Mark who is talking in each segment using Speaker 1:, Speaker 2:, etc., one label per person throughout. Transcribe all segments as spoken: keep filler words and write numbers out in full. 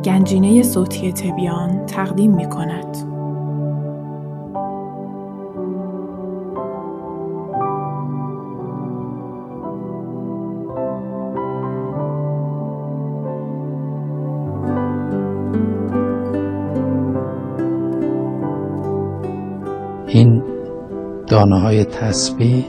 Speaker 1: گنجینه صوتی تبیان تقدیم می کند.
Speaker 2: این دانه های تسبیح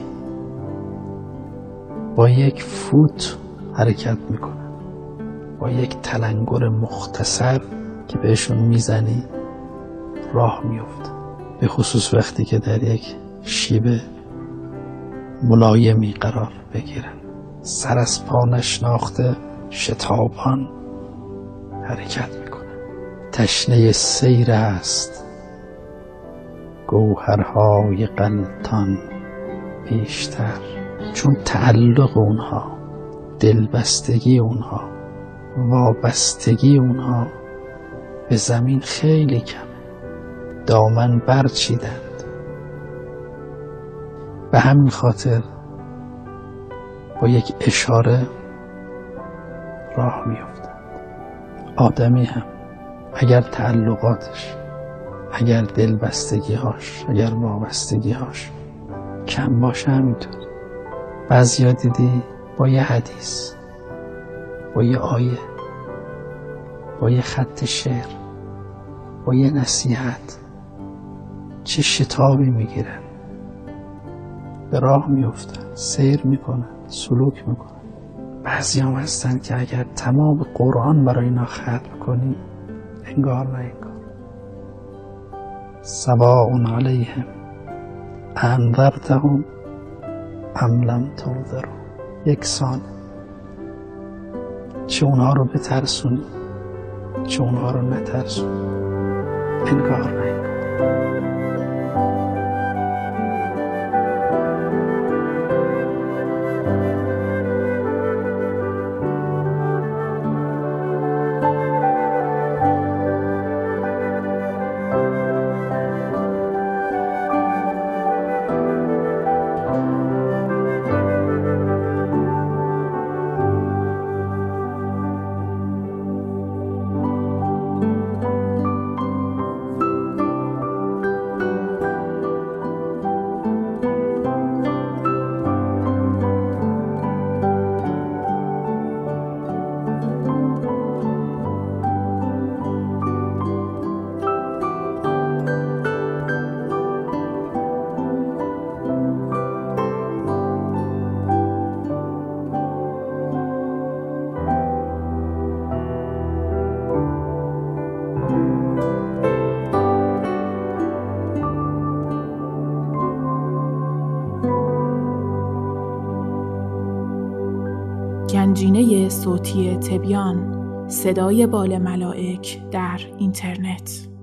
Speaker 2: با یک فوت حرکت میکنن، با یک تلنگر مختصر که بهشون میزنی راه میفته، به خصوص وقتی که در یک شیب ملایمی قرار بگیرن. سر از پا نشناخته شتابان حرکت میکنن. تشنه سیر است گوهرهای غلطان بیشتر، چون تعلق اونها، دلبستگی اونها، وابستگی اونها به زمین خیلی کمه. دامن برچیدند. به همین خاطر با یک اشاره راه میافتند. آدمی هم اگر تعلقاتش، اگر دلبستگیهاش، اگر وابستگیهاش کم باشه همینطور. بعضیا دیدی با یه حدیث، با یه آیه، با یه خط شعر، با یه نصیحت چه شتابی میگیرن، به راه میفتن، سیر میکنن، سلوک میکنن. بعضی هم هستن که اگر تمام قرآن برای اینا ختم کنی انگار نه انگار. سواء علیهم انذرتهم ام لم تنذرهم، یکسان. چه اونها رو بترسونی چه اونها رو نترسونی، انگار نه انگار.
Speaker 1: گنجینه صوتی تبیان، صدای بال ملائک در اینترنت.